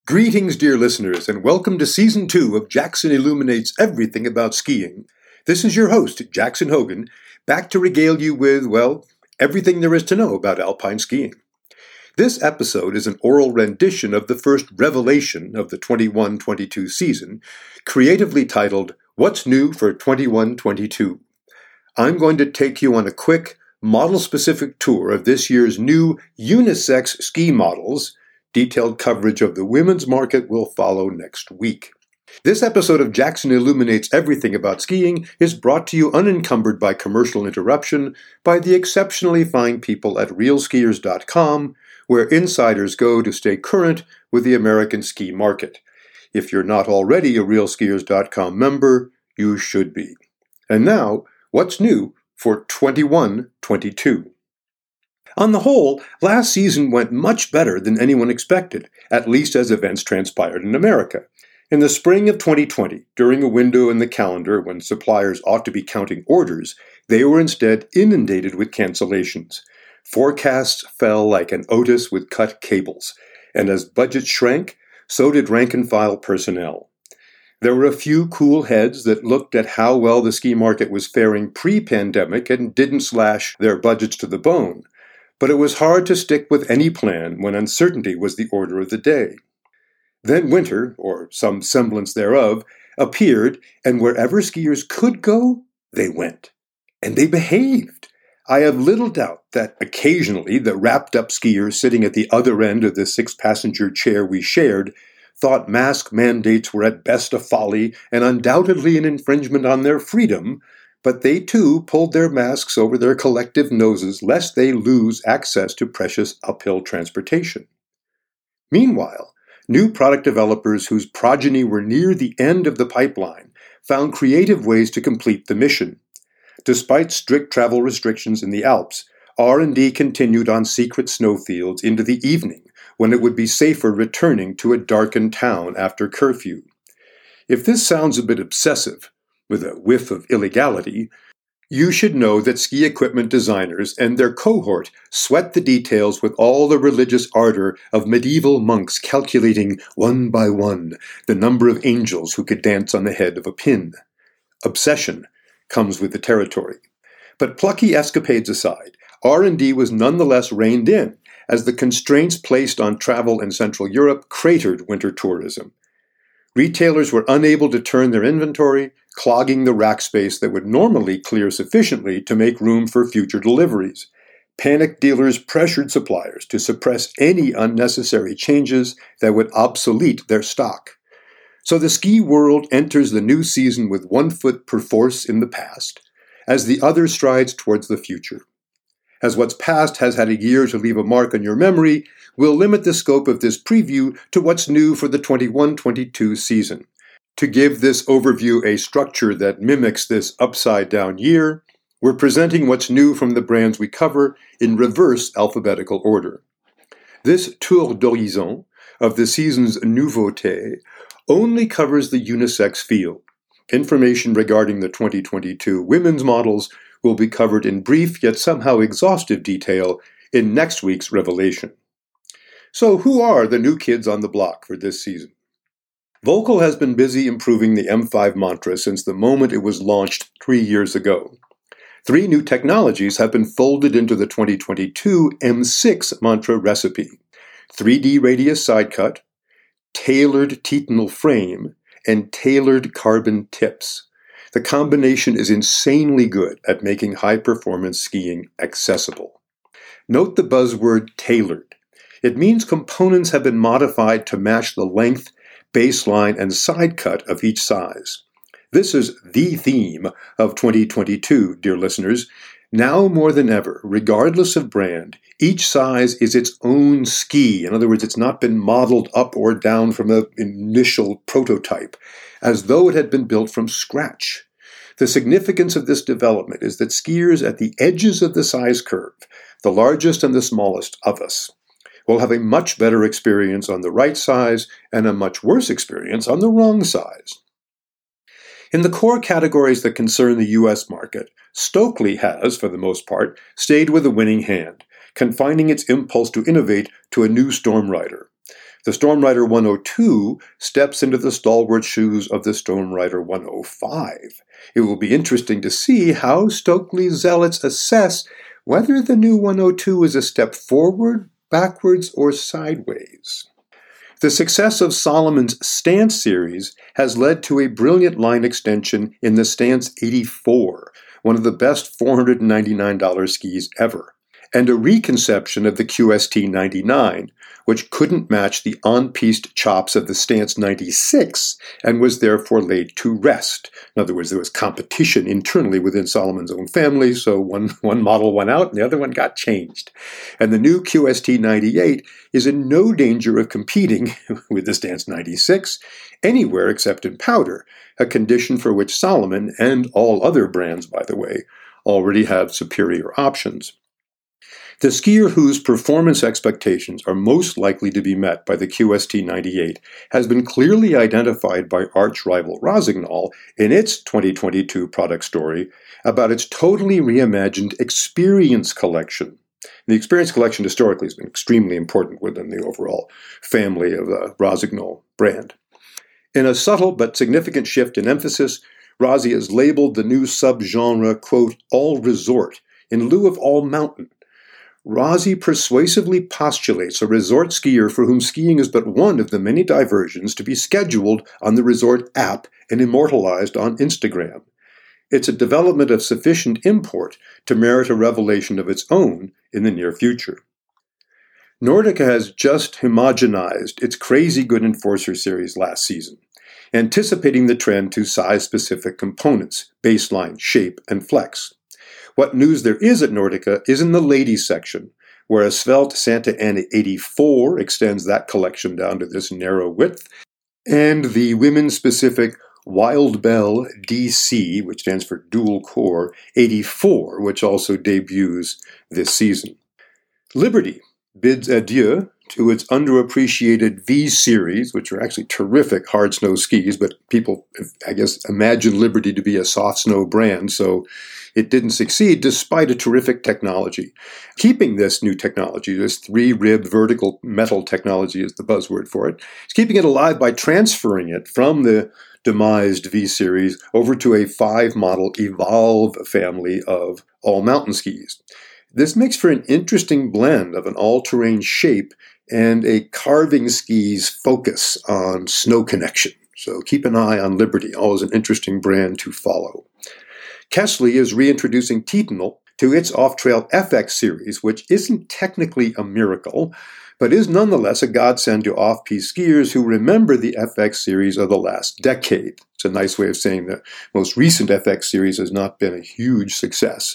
Greetings, dear listeners, and welcome to Season 2 of Jackson Illuminates Everything About Skiing. This is your host, Jackson Hogan, back to regale you with, everything there is to know about alpine skiing. This episode is an oral rendition of the first revelation of the 21-22 season, creatively titled, What's New for 21-22? I'm going to take you on a quick, model-specific tour of this year's new unisex ski models. Detailed coverage of the women's market will follow next week. This episode of Jackson Illuminates Everything About Skiing is brought to you unencumbered by commercial interruption by the exceptionally fine people at realskiers.com, where insiders go to stay current with the American ski market. If you're not already a realskiers.com member, you should be. And now, what's new for 21-22? On the whole, last season went much better than anyone expected, at least as events transpired in America. In the spring of 2020, during a window in the calendar when suppliers ought to be counting orders, they were instead inundated with cancellations. Forecasts fell like an Otis with cut cables, and as budgets shrank, so did rank-and-file personnel. There were a few cool heads that looked at how well the ski market was faring pre-pandemic and didn't slash their budgets to the bone. But it was hard to stick with any plan when uncertainty was the order of the day. Then winter, or some semblance thereof, appeared, and wherever skiers could go, they went. And they behaved. I have little doubt that occasionally the wrapped-up skiers sitting at the other end of the six-passenger chair we shared thought mask mandates were at best a folly and undoubtedly an infringement on their freedom, but they too pulled their masks over their collective noses lest they lose access to precious uphill transportation. Meanwhile, new product developers whose progeny were near the end of the pipeline found creative ways to complete the mission. Despite strict travel restrictions in the Alps, R&D continued on secret snowfields into the evening when it would be safer returning to a darkened town after curfew. If this sounds a bit obsessive, with a whiff of illegality, you should know that ski equipment designers and their cohort sweat the details with all the religious ardor of medieval monks calculating one by one the number of angels who could dance on the head of a pin. Obsession comes with the territory. But plucky escapades aside, R&D was nonetheless reined in, as the constraints placed on travel in Central Europe cratered winter tourism. Retailers were unable to turn their inventory, clogging the rack space that would normally clear sufficiently to make room for future deliveries. Panicked dealers pressured suppliers to suppress any unnecessary changes that would obsolete their stock. So the ski world enters the new season with one foot perforce in the past, as the other strides towards the future. As what's past has had a year to leave a mark on your memory, we'll limit the scope of this preview to what's new for the 21-22 season. To give this overview a structure that mimics this upside-down year, we're presenting what's new from the brands we cover in reverse alphabetical order. This tour d'horizon of the season's nouveautés only covers the unisex field. Information regarding the 2022 women's models will be covered in brief yet somehow exhaustive detail in next week's revelation. So who are the new kids on the block for this season? Volkl has been busy improving the M5 mantra since the moment it was launched 3 years ago. 3 new technologies have been folded into the 2022 M6 mantra recipe: 3D radius side cut, tailored titanal frame, and tailored carbon tips. The combination is insanely good at making high-performance skiing accessible. Note the buzzword tailored. It means components have been modified to match the length, baseline, and side cut of each size. This is the theme of 2022, dear listeners. Now more than ever, regardless of brand, each size is its own ski. In other words, it's not been modeled up or down from an initial prototype, as though it had been built from scratch. The significance of this development is that skiers at the edges of the size curve, the largest and the smallest of us, will have a much better experience on the right size and a much worse experience on the wrong size. In the core categories that concern the U.S. market, Stokely has, for the most part, stayed with a winning hand, confining its impulse to innovate to a new Storm Rider. The Storm Rider 102 steps into the stalwart shoes of the Storm Rider 105. It will be interesting to see how Stokely zealots assess whether the new 102 is a step forward, backwards, or sideways. The success of Salomon's Stance series has led to a brilliant line extension in the Stance 84, one of the best $499 skis ever, and a reconception of the QST 99, which couldn't match the on-piste chops of the Stance 96 and was therefore laid to rest. In other words, there was competition internally within Salomon's own family, so one model went out and the other one got changed. And the new QST 98 is in no danger of competing with the Stance 96 anywhere except in powder, a condition for which Salomon, and all other brands, by the way, already have superior options. The skier whose performance expectations are most likely to be met by the QST 98 has been clearly identified by arch-rival Rossignol in its 2022 product story about its totally reimagined Experience Collection. The Experience Collection historically has been extremely important within the overall family of the Rossignol brand. In a subtle but significant shift in emphasis, Rossi has labeled the new subgenre, quote, all resort, in lieu of all mountain. Rossi persuasively postulates a resort skier for whom skiing is but one of the many diversions to be scheduled on the resort app and immortalized on Instagram. It's a development of sufficient import to merit a revelation of its own in the near future. Nordica has just homogenized its Crazy Good Enforcer series last season, anticipating the trend to size-specific components, baseline, shape, and flex. What news there is at Nordica is in the ladies section, where a svelte Santa Ana 84 extends that collection down to this narrow width, and the women-specific Wild Bell DC, which stands for Dual Core, 84, which also debuts this season. Liberty bids adieu to its underappreciated V-Series, which are actually terrific hard snow skis, but people, I guess, imagine Liberty to be a soft snow brand, so it didn't succeed despite a terrific technology. Keeping this new technology, this 3-rib vertical metal technology is the buzzword for it, it's keeping it alive by transferring it from the demised V-Series over to a 5-model Evolve family of all-mountain skis. This makes for an interesting blend of an all-terrain shape and a carving ski's focus on snow connection. So keep an eye on Liberty, always an interesting brand to follow. Kesley is reintroducing Titanal to its off-trail FX series, which isn't technically a miracle, but is nonetheless a godsend to off-piste skiers who remember the FX series of the last decade. It's a nice way of saying the most recent FX series has not been a huge success.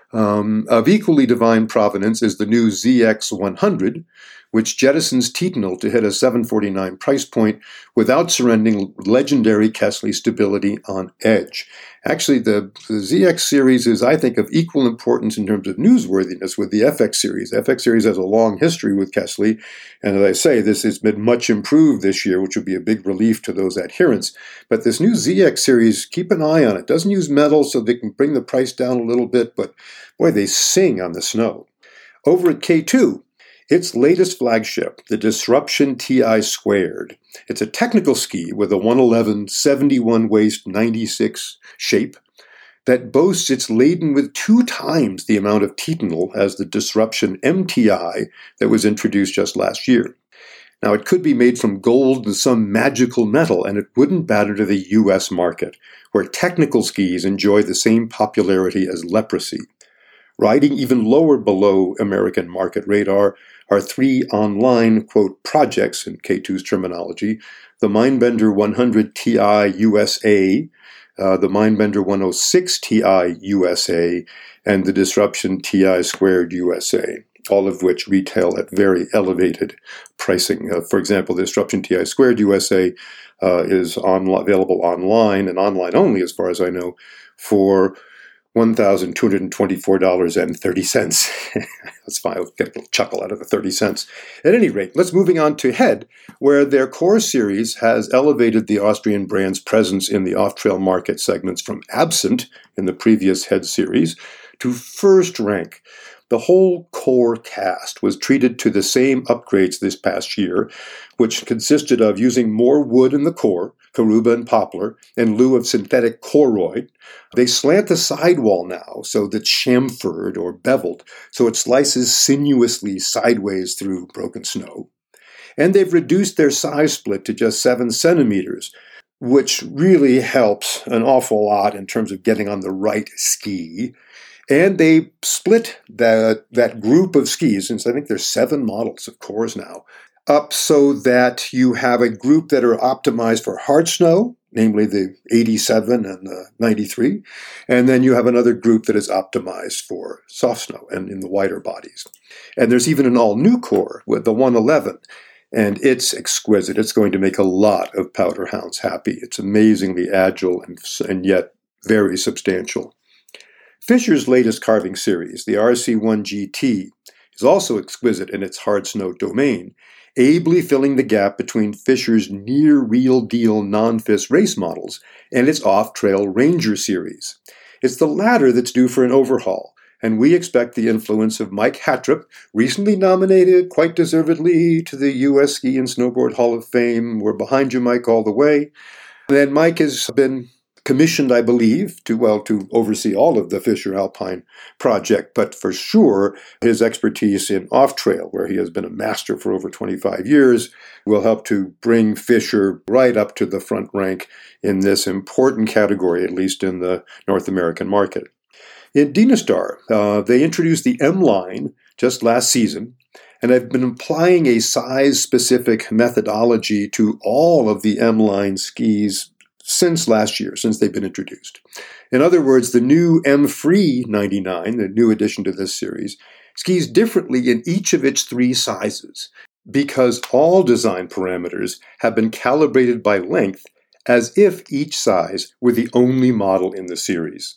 Of equally divine provenance is the new ZX100, which jettisons Titanal to hit a $749 price point without surrendering legendary Kesley stability on edge. Actually, the ZX series is, I think, of equal importance in terms of newsworthiness with the FX series. FX series has a long history with Kesley, and as I say, this has been much improved this year, which would be a big relief to those adherents. But this new ZX series, keep an eye on it. Doesn't use metal, so they can bring the price down a little bit, but boy, they sing on the snow. Over at K2, its latest flagship, the Disruption TI Squared. It's a technical ski with a 111 71 waist 96 shape that boasts it's laden with 2 times the amount of Titanal as the Disruption MTI that was introduced just last year. Now, it could be made from gold and some magical metal, and it wouldn't matter to the U.S. market, where technical skis enjoy the same popularity as leprosy. Riding even lower below American market radar are 3 online, quote, projects in K2's terminology, the Mindbender 100 Ti USA, the Mindbender 106 Ti USA, and the Disruption TI Squared USA, all of which retail at very elevated pricing. For example, the Disruption TI Squared USA is available online, and online only as far as I know, for $1,224.30. That's fine. I'll get a little chuckle out of the 30 cents. At any rate, let's moving on to Head, where their core series has elevated the Austrian brand's presence in the off-trail market segments from absent in the previous Head series to first rank. The whole core cast was treated to the same upgrades this past year, which consisted of using more wood in the core, caruba and poplar, in lieu of synthetic choroid. They slant the sidewall now so that's chamfered or beveled, so it slices sinuously sideways through broken snow. And they've reduced their size split to just 7 centimeters, which really helps an awful lot in terms of getting on the right ski. And they split that group of skis, since I think there's 7 models of cores now, up so that you have a group that are optimized for hard snow, namely the 87 and the 93, and then you have another group that is optimized for soft snow and in the wider bodies. And there's even an all-new core with the 111, and it's exquisite. It's going to make a lot of powder hounds happy. It's amazingly agile and yet very substantial. Fischer's latest carving series, the RC1 GT, is also exquisite in its hard snow domain, ably filling the gap between Fischer's near real-deal non-FIS race models and its off-trail Ranger series. It's the latter that's due for an overhaul, and we expect the influence of Mike Hattrup, recently nominated, quite deservedly, to the U.S. Ski and Snowboard Hall of Fame. We're behind you, Mike, all the way. And then Mike has been commissioned, I believe, to oversee all of the Fischer Alpine project, but for sure his expertise in off-trail, where he has been a master for over 25 years, will help to bring Fischer right up to the front rank in this important category, at least in the North American market. In Dynastar, they introduced the M-Line just last season, and I've been applying a size-specific methodology to all of the M-Line skis since last year, since they've been introduced. In other words, the new M-Free 99, the new addition to this series, skis differently in each of its 3 sizes, because all design parameters have been calibrated by length as if each size were the only model in the series.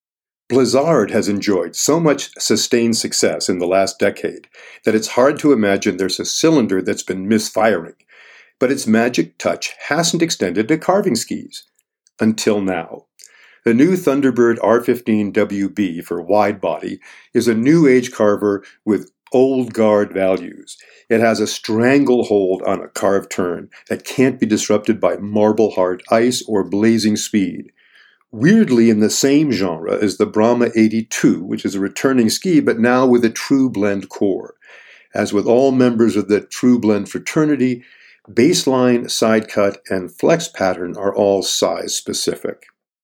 Blizzard has enjoyed so much sustained success in the last decade that it's hard to imagine there's a cylinder that's been misfiring, but its magic touch hasn't extended to carving skis. Until now. The new Thunderbird R15 WB for wide body is a new age carver with old guard values. It has a stranglehold on a carved turn that can't be disrupted by marble-hard ice or blazing speed. Weirdly in the same genre as the Brahma 82, which is a returning ski, but now with a True Blend core. As with all members of the True Blend fraternity, baseline, side cut, and flex pattern are all size-specific.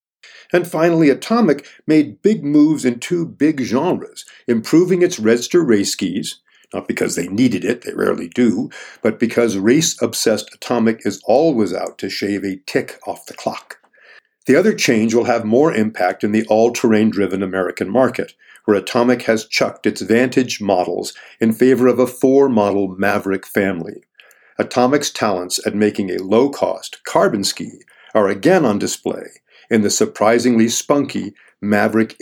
And finally, Atomic made big moves in 2 big genres, improving its Redster race skis, not because they needed it, they rarely do, but because race-obsessed Atomic is always out to shave a tick off the clock. The other change will have more impact in the all-terrain-driven American market, where Atomic has chucked its Vantage models in favor of a 4-model Maverick family. Atomic's talents at making a low-cost carbon ski are again on display in the surprisingly spunky Maverick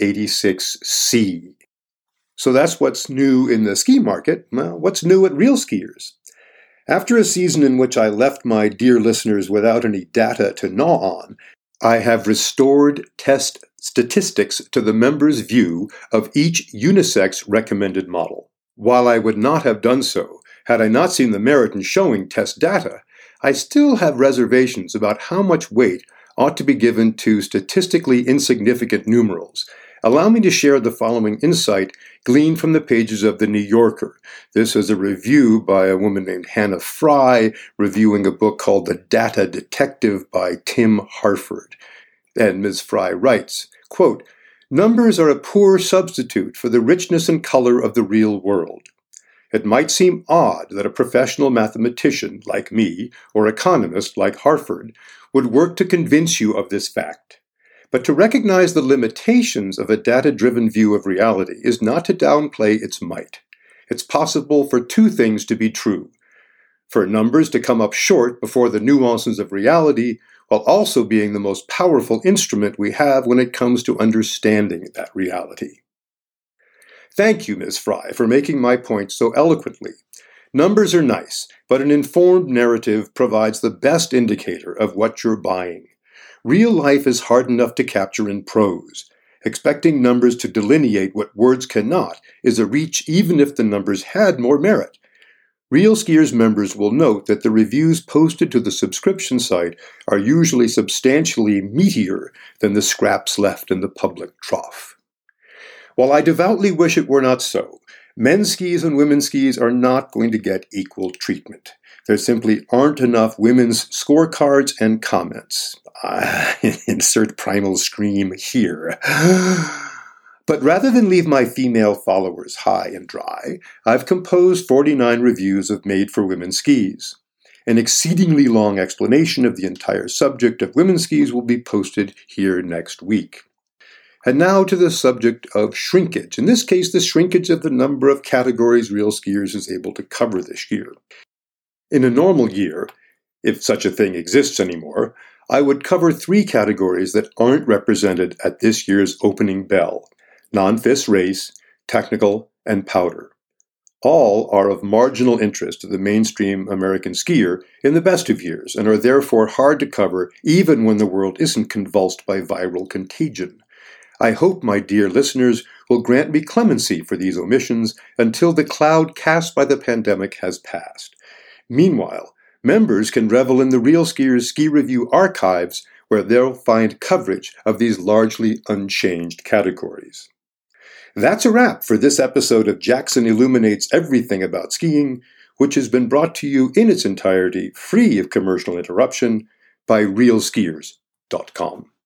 86C. So that's what's new in the ski market. Well, what's new at Real Skiers? After a season in which I left my dear listeners without any data to gnaw on, I have restored test statistics to the members' view of each unisex recommended model. While I would not have done so had I not seen the merit in showing test data, I still have reservations about how much weight ought to be given to statistically insignificant numerals. Allow me to share the following insight gleaned from the pages of The New Yorker. This is a review by a woman named Hannah Fry, reviewing a book called The Data Detective by Tim Harford. And Ms. Fry writes, quote, "Numbers are a poor substitute for the richness and color of the real world. It might seem odd that a professional mathematician like me, or economist like Harford, would work to convince you of this fact. But to recognize the limitations of a data-driven view of reality is not to downplay its might. It's possible for 2 things to be true. For numbers to come up short before the nuances of reality, while also being the most powerful instrument we have when it comes to understanding that reality." Thank you, Ms. Fry, for making my point so eloquently. Numbers are nice, but an informed narrative provides the best indicator of what you're buying. Real life is hard enough to capture in prose, Expecting numbers to delineate what words cannot is a reach even if the numbers had more merit. Real Skiers members will note that the reviews posted to the subscription site are usually substantially meatier than the scraps left in the public trough. While I devoutly wish it were not so, men's skis and women's skis are not going to get equal treatment. There simply aren't enough women's scorecards and comments. Insert primal scream here. But rather than leave my female followers high and dry, I've composed 49 reviews of made-for-women skis. An exceedingly long explanation of the entire subject of women's skis will be posted here next week. And now to the subject of shrinkage, in this case the shrinkage of the number of categories Real Skiers is able to cover this year. In a normal year, if such a thing exists anymore, I would cover 3 categories that aren't represented at this year's opening bell: non-FIS race, technical, and powder. All are of marginal interest to the mainstream American skier in the best of years and are therefore hard to cover even when the world isn't convulsed by viral contagion. I hope my dear listeners will grant me clemency for these omissions until the cloud cast by the pandemic has passed. Meanwhile, members can revel in the Real Skiers Ski Review archives where they'll find coverage of these largely unchanged categories. That's a wrap for this episode of Jackson Illuminates Everything About Skiing, which has been brought to you in its entirety, free of commercial interruption, by realskiers.com.